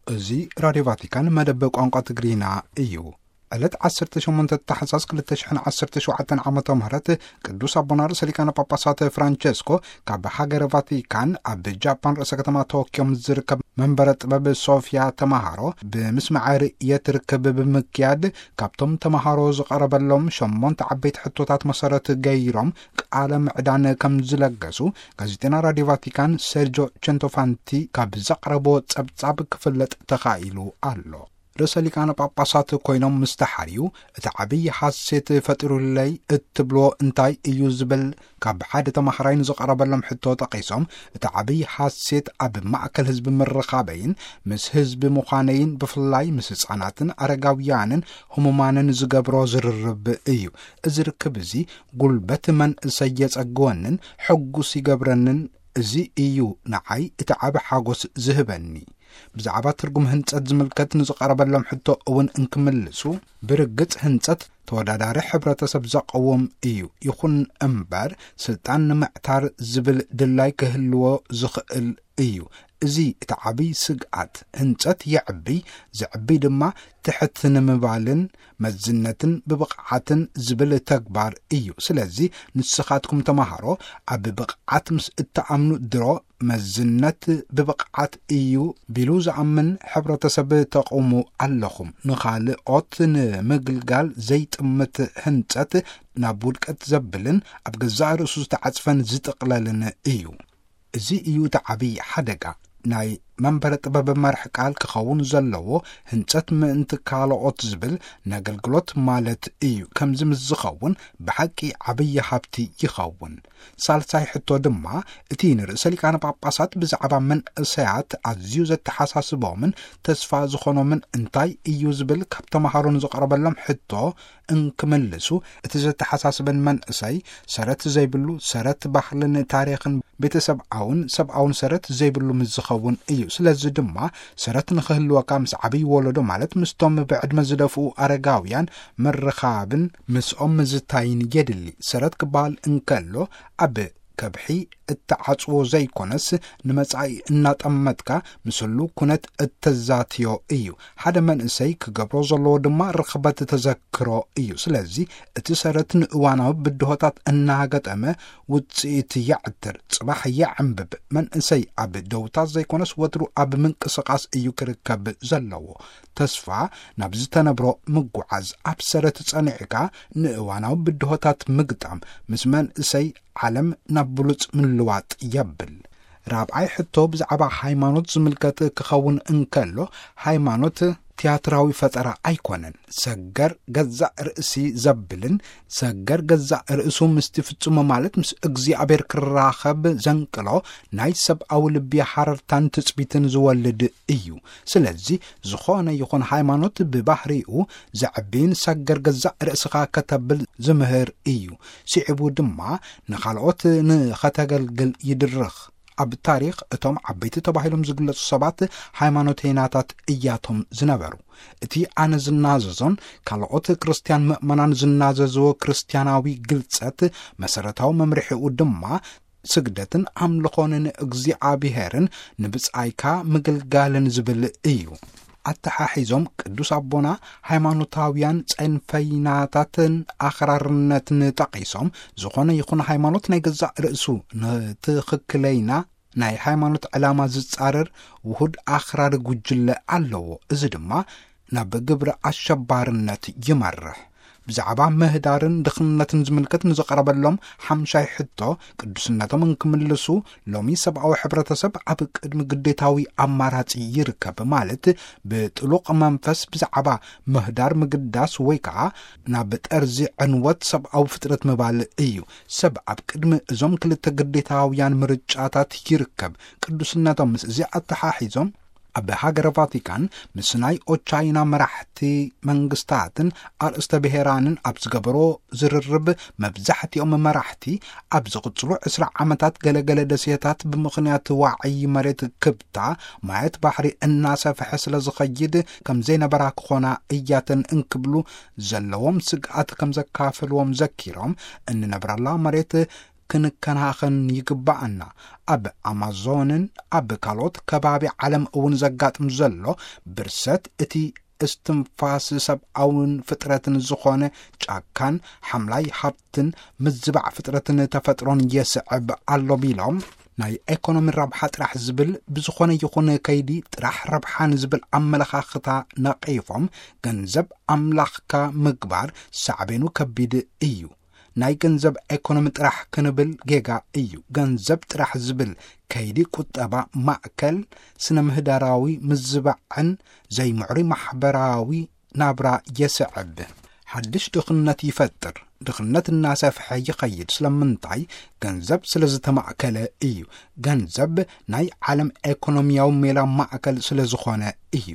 زي راديو فاتيكان مدبق عنقا تقرينا ايو ዕለት 18 ታሕሳስ 2017 ዓመተ ምህረት ቅዱስ አቡነ ርእሰ ሊቃነ ጳጳሳት ፍራንቸስኮ ካብ ሃገረ ቫቲካን ኣብ ጃፓን ርእሰ ከተማ ቶኪዮ ዝርከብ መንበረ ጥበብ ሶፊያ ተማሃሮ ብምስማዕ ርእየት ርክብ ብምክያድ ካብቶም ተማሃሮ ዝቐረበሎም 8 ዓበይቲ ሕቶታት መሰረት ገይሮም ቃለ ምዕዳን ከም ዝለገሱ ጋዜጠኛ ራዲዮ ቫቲካን ሴርጆ ቸንቶፋንቲ ካብ ዘቕረቦ ጸብጻብ ክፍለጥ ተኻኢሉ ኣሎ። ርእሰ ሊቃነ ጳጳሳት ኮይኖም ምስተሓርዩ እቲ ዓብዪ ሓሴት ፈጢሩለይ እትብሎ እንታይ እዩ ዝብል ካብ ሓደ ተማሃራይ ዝቐረበሎም ሕቶ ጠቒሶም እቲ ዓብዪ ሓሴት ኣብ ማእከል ህዝቢ ምርኻበይን ምስ ህዝቢ ምዃነይን ብፍላይ ምስ ህፃናትን ኣረጋውያንን ህሙማንን ዝገብሮ ዝርርብ እዩ። እዚ ርክብ እዚ ጉልበት መንእሰይ የጸግወንን ሕጉስ ይገብረንን እዚ እዩ ንዓይ እቲ ዓብ ሓጎስ ዝህበኒ። ብዛዕባ ትርጉም ህንጸት ዝምልከት ንዝቐረበሎም ሕቶ እውን እንክምልሱ ብርግጽ ህንጸት ተወዳዳሪ ሕብረተሰብ ዘቐውም እዩ ይኹን እምበር ስልጣን ንምዕታር ዝብል ድላይ ክህልዎ ዝኽእል እዩ። እዚ እቲ ዓብዪ ስግኣት ህንጸት የዕቢ ዝዕቢ ድማ ትሕት ንምባልን መዝነትን ብብቕዓትን ዝብል ተግባር እዩ። ስለዚ ንስኻትኩም ተማሃሮ ኣብ ብቕዓት ምስ እተኣምኑ ድሮ መዝነት ብብቕዓት እዩ ቢሉ ዝኣምን ሕብረተሰብ ተቐውሙ ኣለኹም። ንኻልኦት ንምግልጋል ዘይጥምት ህንጸት ናብ ውድቀት ዘብልን ኣብ ገዛእ ርእሱ ዝተዓጽፈን ዝጥቕለልን እዩ። እዚ እዩ እቲ ዓብዪ ሓደጋ ናይ መንበረ ጥበብ መርሕ ቃል ክኸውን ዘለዎ ህንጸት ምእንቲ ካልኦት ዝብል ነገልግሎት ማለት እዩ። ከምዚ ምስ ዝኸውን ብሓቂ ዓብዪ ሃብቲ ይኸውን። ሳልሳይ ሕቶ ድማ እቲ ንርእሰ ሊቃነ ጳጳሳት ብዛዕባ መንእሰያት ኣዝዩ ዘተሓሳስቦምን ተስፋ ዝኾኖምን እንታይ እዩ ዝብል ካብ ተማሃሮን ዝቐረበሎም ሕቶ እንክምልሱ እቲ ዘተሓሳስበን መንእሰይ ሰረት ዘይብሉ ሰረት ባህልን ታሪኽን ቤተሰብኣውን ሰብኣውን ሰረት ዘይብሉ ምስ ዝኸውን እዩ። ስለዚ ድማ ሰረት ንኽህልወካ ምስ ዓብዪ ወለዶ ማለት ምስቶም ብዕድመ ዝደፍኡ ኣረጋውያን ምርኻብን ምስኦም ምዝታይን የድሊ። ሰረት ክበሃል እንከሎ ኣብ ከብሒ እተዓጽዎ ዘይኮነስ ንመጻኢ እናጠመጥካ ምስሉ ኩነት እተዛትዮ እዩ። ሓደ መንእሰይ ክገብሮ ዘለዎ ድማ ርኽበት ተዘክሮ እዩ። ስለዚ እቲ ሰረት ንእዋናዊ ብድሆታት እናገጠመ ውፅኢት ያዕትር ጽባሕ ያዕንብብ። መንእሰይ ኣብ ደውታት ዘይኮነስ ወትሩ ኣብ ምንቅስቓስ እዩ ክርከብ ዘለዎ። ተስፋ ናብ ዝተነብሮ ምጉዓዝ ኣብ ሰረት ጸኒዕካ ንእዋናዊ ብድሆታት ምግጣም ምስ መንእሰይ ዓለም ናብ ብሉጽ ምልዋጥ የብል። ራብዓይ ሕቶ ብዛዕባ ሃይማኖት ዝምልከት ክኸውን እንከሎ ሃይማኖት ቲያትራዊ ፈጠራ ኣይኮነን። ሰገር ገዛእ ርእሲ ዘብልን ሰገር ገዛእ ርእሱ ምስቲ ፍጹሞ ማለት ምስ እግዚኣብሔር ክራኸብ ዘንቅሎ ናይ ሰብኣዊ ልቢ ሓረርታን ትጽቢትን ዝወልድ እዩ። ስለዚ ዝኾነ ይኹን ሃይማኖት ብባህሪኡ ዘዕቢን ሰገር ገዛእ ርእስኻ ከተብል ዝምህር እዩ። ሲዕቡ ድማ ንኻልኦት ንኸተገልግል ይድርኽ። ኣብ ታሪኽ እቶም ዓበይቲ ተባሂሎም ዝግለጹ ሰባት ሃይማኖተኛታት እያቶም ዝነበሩ። እቲ ኣነ ዝናዘዞን ካልኦት ክርስቲያን ምእመናን ዝናዘዝዎ ክርስቲያናዊ ግልጸት መሰረታዊ መምርሒኡ ድማ ስግደትን ኣምልኾንን እግዚኣብሔርን ንብጻይካ ምግልጋልን ዝብል እዩ። ኣተሓሒዞም ቅዱስ ኣቦና ሃይማኖታውያን ጸንፈይናታትን ኣኽራርነትን ጠቒሶም ዝኾነ ይኹን ሃይማኖት ናይ ገዛእ ርእሱ ንትኽክለይና ናይ ሃይማኖት ዕላማ ዝጻረር ውሁድ ኣኽራር ጉጅለ ኣለዎ። እዚ ድማ ናብ ግብሪ ኣሸባርነት ይመርሕ። ብዛዕባ ምህዳርን ድኽነትን ዝምልከት ንዝቐረበሎም ሓምሻይ ሕቶ ቅዱስነቶም እንክምልሱ ሎሚ ሰብኣዊ ሕብረተሰብ ኣብ ቅድሚ ግዴታዊ ኣማራጺ ይርከብ ማለት ብጥሉቕ መንፈስ ብዛዕባ ምህዳር ምግዳስ ወይ ከዓ ናብ ጠርዚ ዕንወት ሰብኣዊ ፍጥረት ምባል እዩ። ሰብ ኣብ ቅድሚ እዞም ክልተ ግዴታውያን ምርጫታት ይርከብ። ቅዱስነቶም ምስ እዚ ኣተሓሒዞም ኣብ ሃገረ ቫቲካን ምስ ናይ ኦቻይና መራሕቲ መንግስታትን ኣርእስተ ብሄራንን ኣብ ዝገበሮ ዝርርብ መብዛሕቲኦም መራሕቲ ኣብ ዝቕጽሉ 20 ዓመታት ገለገለ ደሴታት ብምኽንያት ዋዕይ መሬት ክብታ ማየት ባሕሪ እናሰፍሐ ስለ ዝኸይድ ከም ዘይነበራ ክኾና እያተን እንክብሉ ዘለዎም ስግኣት ከም ዘካፈልዎም ዘኪሮም እንነብራላ መሬት ክንከናኸን ይግባአና ኣብ ኣማዞንን ኣብ ካልኦት ከባቢ ዓለም እውን ዘጋጥም ዘሎ ብርሰት እቲ እስትንፋስ ሰብኣውን ፍጥረትን ዝኾነ ጫካን ሓምላይ ሃብትን ምዝባዕ ፍጥረትን ተፈጥሮን የስዕብ ኣሎ ቢሎም ናይ ኢኮኖሚ ረብሓ ጥራሕ ዝብል ብዝኾነ ይኹን ከይዲ ጥራሕ ረብሓን ዝብል ኣመለኻኽታ ነቒፎም ገንዘብ ኣምላኽካ ምግባር ሳዕቤኑ ከቢድ እዩ ናይ ገንዘብ ኢኮኖሚ ጥራሕ ክንብል ጌጋ እዩ ገንዘብ ጥራሕ ዝብል ከይዲ ቁጠባ ማእከል ስነ ምህዳራዊ ምዝባዕን ዘይምዕሪ ማሕበራዊ ናብራ የስዕብ ሓድሽ ድኽነት ይፈጥር ድኽነት እናሰፍሐ ይኸይድ ስለምንታይ ገንዘብ ስለ ዝተማእከለ እዩ ገንዘብ ናይ ዓለም ኢኮኖሚያዊ ሜላ ማእከል ስለ ዝኾነ እዩ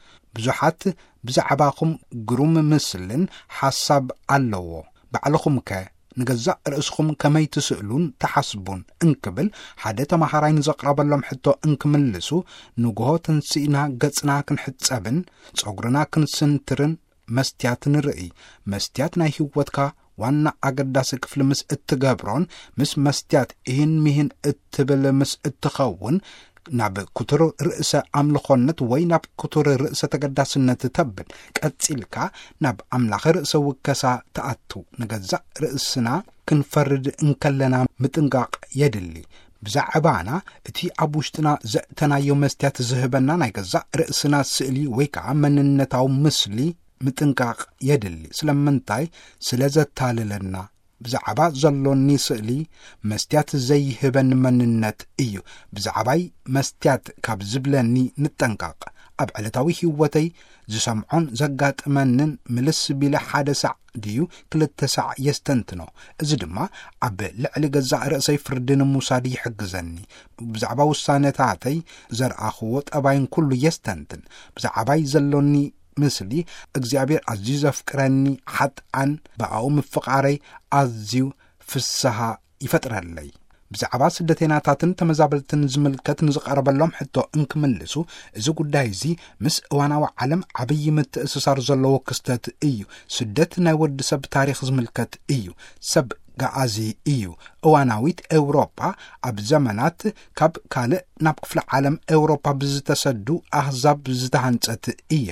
ብዙሓት ብዛዕባኹም ግሩም ምስልን ሓሳብ ኣለዎ ባዕልኹም ከ ንገዛእ ርእስኹም ከመይ ትስእሉን ተሓስቡን እንክብል ሓደ ተማሃራይ ንዘቕረበሎም ሕቶ እንክምልሱ ንግሆ ተንሲእና ገጽና ክንሕጸብን ጸጉርና ክንስንትርን መስትያት ንርኢ መስትያት ናይ ህይወትካ ዋና ኣገዳሲ ክፍሊ ምስ እትገብሮን ምስ መስትያት ይህን ሚህን እትብል ምስ እትኸውን ናብ ኩቱር ርእሰ ኣምልኾነት ወይ ናብ ኩቱር ርእሰ ተገዳስነት ተብል ቀጺልካ ናብ ኣምላኽ ርእሰ ውከሳ ተኣቱ ንገዛእ ርእስና ክንፈርድ እንከለና ምጥንቃቕ የድሊ ብዛዕባና እቲ ኣብ ውሽጥና ዘእተናዮ መስትያት ዝህበና ናይ ገዛእ ርእስና ስእሊ ወይ ከዓ መንነታዊ ምስሊ ምጥንቃቕ የድሊ ስለምንታይ ስለ ዘታልለና ብዛዕባ ዘሎኒ ስእሊ መስትያት ዘይህበን መንነት እዩ ብዛዕባይ መስትያት ካብ ዝብለኒ ንጠንቃቕ ኣብ ዕለታዊ ህይወተይ ዝሰምዖን ዘጋጥመንን ምልስ ቢለ 1 ሰዕ ድዩ 2 ሰዕ የስተንትኖ እዚ ድማ ኣብ ልዕሊ ገዛእ ርእሰይ ፍርዲ ንምውሳድ ይሕግዘኒ ብዛዕባ ውሳነታተይ ዘርኣኽዎ ጠባይን ኩሉ የስተንትን ብዛዕባይ ዘሎኒ ምስሊ እግዚአብሔር ኣዝዩ ዘፍቅረኒ ሓጥኣን ብኣው ምፍቃረይ ኣዝዩ ፍስሓ ይፈጥረለይ ብዛዕባ ስደተኛታትን ተመዛበልትን ዝምልከት ንዝቐረበሎም ሕቶ እንክምልሱ እዚ ጉዳይ እዚ ምስ እዋናዊ ዓለም ዓብይ ምትእስሳር ዘለዎ ክስተት እዩ ስደት ናይ ወዲ ሰብ ታሪኽ ዝምልከት እዩ ሰብ ጋኣዚ እዩ እዋናዊት ኤውሮጳ ኣብ ዘመናት ካብ ካልእ ናብ ክፍለ ዓለም ኤውሮጳ ብዝተሰዱ ኣህዛብ ዝተሃንጸት እያ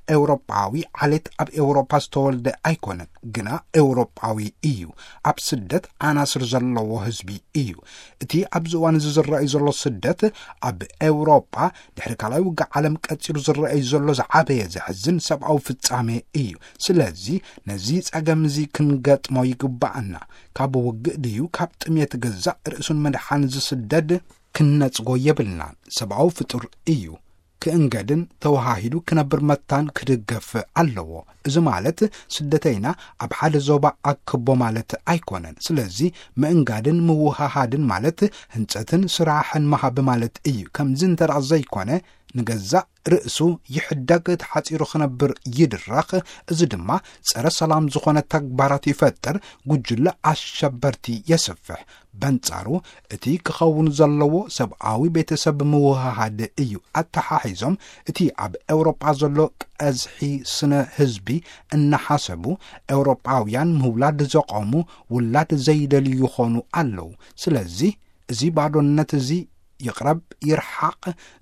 ኤውሮጳዊ ዓሌት ኣብ ኤውሮጳ ዝተወልደ ኣይኮነን ግና ኤውሮጳዊ እዩ ኣብ ስደት ኣናስር ዘለዎ ህዝቢ እዩ እቲ ኣብ ዝዋን ዝረአዩ ዘሎ ስደት ኣብ ኤውሮጳ ድሕሪ ካልኣይ ውግእ ዓለም ቀፂሉ ዝረአዩ ዘሎ ዝዓበየ ዘሕዝን ሰብኣዊ ፍጻሜ እዩ ስለዚ ነዚ ጸገም እዚ ክንገጥሞ ይግባአና ካብ ውግእ ድዩ ካብ ጥሜት ገዛእ ርእሱን መድሓን ዝስደድ ክነጽጎ የብልና ሰብኣዊ ፍጡር እዩ ክእንገድን ተዋሃሂዱ ክነብር መታን ክድገፍ ኣለዎ እዚ ማለት ስደተይና ኣብ ሓደ ዞባ ኣክቦ ማለት ኣይኮነን ስለዚ ምእንጋድን ምውሃሃድን ማለት ህንጸትን ስራሕን መሃብ ማለት እዩ ከምዚ እንተደኣ ዘይኮነ ንገዛእ ርእሱ ይሕደግ ተሓፂሩ ክነብር ይድረኽ እዚ ድማ ፀረ ሰላም ዝኾነ ተግባራት ይፈጥር ጉጅለ ኣሸበርቲ የስፍሕ በንጻሩ እቲ ክኸውን ዘለዎ ሰብኣዊ ቤተሰብ ምውሃሃድ እዩ ኣተሓሒዞም እቲ ኣብ ኤውሮጳ ዘሎ ቀዝሒ ስነ ህዝቢ እናሓሰቡ ኤውሮጳውያን ምውላድ ዘቆሙ ውላድ ዘይደልዩ ይኾኑ ኣለዉ ስለዚ እዚ ባዶነት እዚ ይቅረብ ይርሓቅ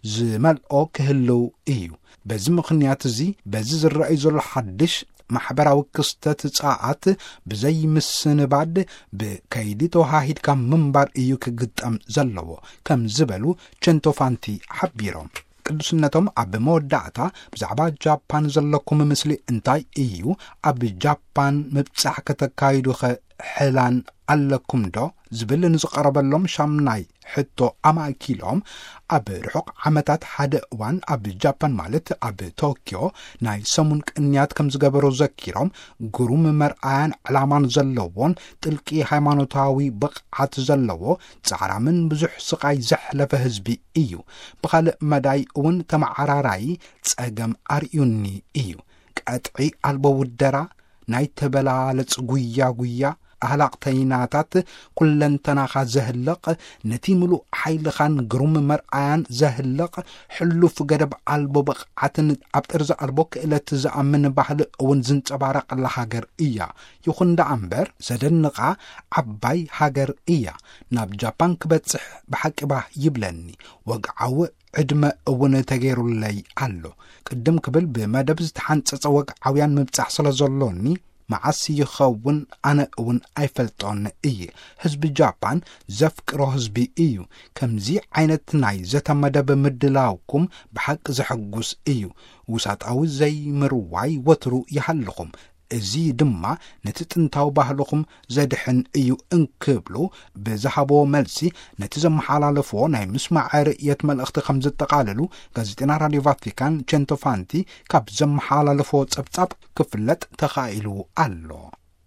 ዝመልኦ ክህልው እዩ በዚ ምኽንያት እዚ በዚ ዝረአይ ዘሎ ሓድሽ ማሕበራዊ ክስተት ጻዓት ብዘይ ምስንባድ ብከይዲ ተዋሂድካ ምንባር እዩ ክግጠም ዘለዎ ከም ዝበሉ ቸንቶፋንቲ ሓቢሮም ቅዱስነቶም ኣብ መወዳእታ ብዛዕባ ጃፓን ዘለኩም ምስሊ እንታይ እዩ ኣብ ጃፓን ምብጻሕ ከተካይዱ ሕላን ኣለኩም ዶ ዝብል ንዝቐረበሎም ሻምናይ ሕቶ ኣማኪሎም ኣብ ርሑቕ ዓመታት ሓደ እዋን ኣብ ጃፓን ማለት ኣብ ቶኪዮ ናይ ሰሙን ቅንያት ከም ዝገበሩ ዘኪሮም ግሩም መርኣያን ዕላማን ዘለዎን ጥልቂ ሃይማኖታዊ ብቕዓት ዘለዎ ጻዕራምን ብዙሕ ስቃይ ዘሕለፈ ህዝቢ እዩ ብኻልእ መዳይ እውን ተመዓራራይ ጸገም ኣርዩኒ እዩ ቀጥዒ ኣልቦ ውደራ ናይ ተበላለጽ ጉያ ኣህላቕተይናታት ኩለንተናኻ ዘህለቕ ነቲ ምሉእ ሓይልኻን ግሩም መርኣያን ዘህለቕ ሕሉፍ ገደብ ኣልቦ ብቕዓትን ኣብ ጥርዚ ኣልቦ ክእለት ዝኣምን ባህሊ እውን ዝንጸባረቐላ ሃገር እያ። ይኹን ደኣ እምበር ዘደንቓ ዓባይ ሃገር እያ። ናብ ጃፓን ክበጽሕ ብሓቂባ ይብለኒ ወግዓዊ ዕድመ እውን ተገይሩለይ ኣሎ። ቅድም ክብል ብመደብ ዝተሓንጸጸ ወግዓውያን ምብጻሕ ስለ ዘሎኒ መዓስ ይኸውን ኣነ እውን ኣይፈልጦን እየ። ህዝቢ ጃፓን ዘፍቅሮ ህዝቢ እዩ። ከምዚ ዓይነት ናይ ዘተመደብ ምድላውኩም ብሓቂ ዘሐጉስ እዩ። ውሳጣዊ ዘይምርዋይ ወትሩ ይሃልኹም። እዚ ድማ ነቲ ጥንታዊ ባህልኹም ዘድሕን እዩ እንክብሉ ብዝሃቦ መልሲ ነቲ ዘመሓላለፍዎ ናይ ምስማዕ ርእየት መልእኽቲ ከም ዘጠቓልሉ ጋዜጤና ራድዮ ቫቲካን ቼንቶፋንቲ ካብ ዘመሓላለፍዎ ጸብጻብ ክፍለጥ ተኻኢሉ ኣሎ።